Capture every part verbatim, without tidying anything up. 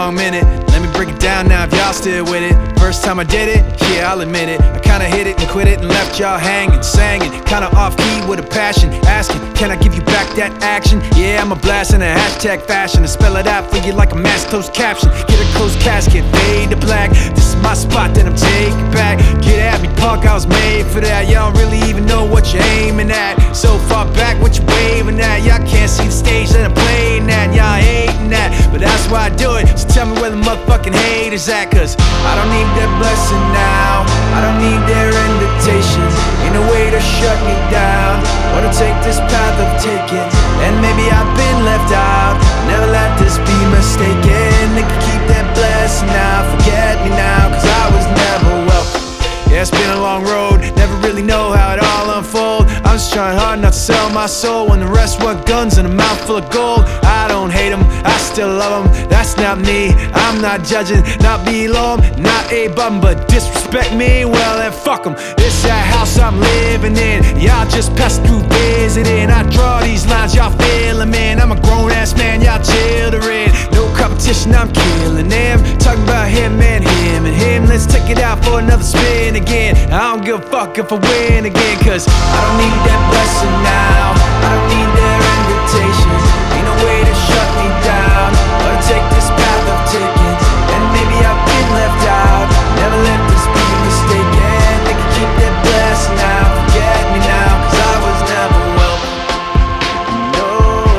long minute. Let me break it down now if y'all still with it. First time I did it, yeah, I'll admit it. I kinda hit it and quit it and left y'all hanging, singing, kinda off key with a passion, asking, can I give you back that action? Yeah, I'm a blast in a hashtag fashion, and spell it out for you like a mass closed caption. Get a closed casket, fade to black. This is my spot that I'm taking back. Get at me, punk, I was made for that. Y'all don't really even know what you're aiming at. So far back, what you waving at? Y'all can't see the stage that I'm playing at. Y'all hating that, but that's why I do it. So tell me where the motherfucking haters at, cause I don't need their blessing now, I don't need their invitation. Ain't no way to shut me down. Wanna take this path I've taken, and maybe I've been left out. Never let this be mistaken. They can keep that blessing now, forget me now, cause I was never welcome. Yeah, it's been a long road, never really know how it all unfold. I'm just trying hard not to sell my soul when the rest want guns and a mouthful of gold. I don't hate them, I still love them. That's not me, I'm not judging, not below them, not a bum. But disrespect me, well then fuck them. This that house I'm living in, y'all just pass through visiting. I draw these lines, y'all feeling, man. I'm a grown ass man, y'all children. No competition, I'm killing them. Talking about him and him and him. Let's take it out for another spin again. I don't give a fuck if I win again, cause I don't need that blessing now, I don't need their invitation. Ain't no way to shut me down. Wanna take this path I've taken, and maybe I've been left out. Never let this be mistaken. They can keep that blessing now, forget me now, cause I was never welcome. No,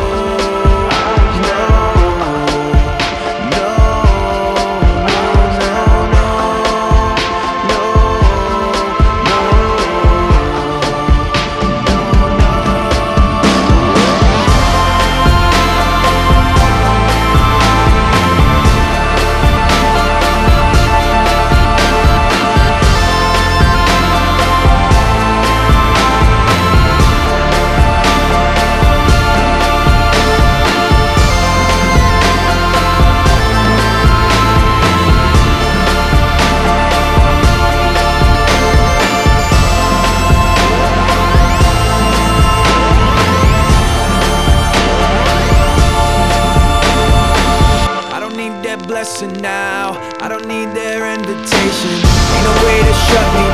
no, no, no, no, no, no, no. I don't need that blessing now, I don't need their invitation. Ain't no way to shut me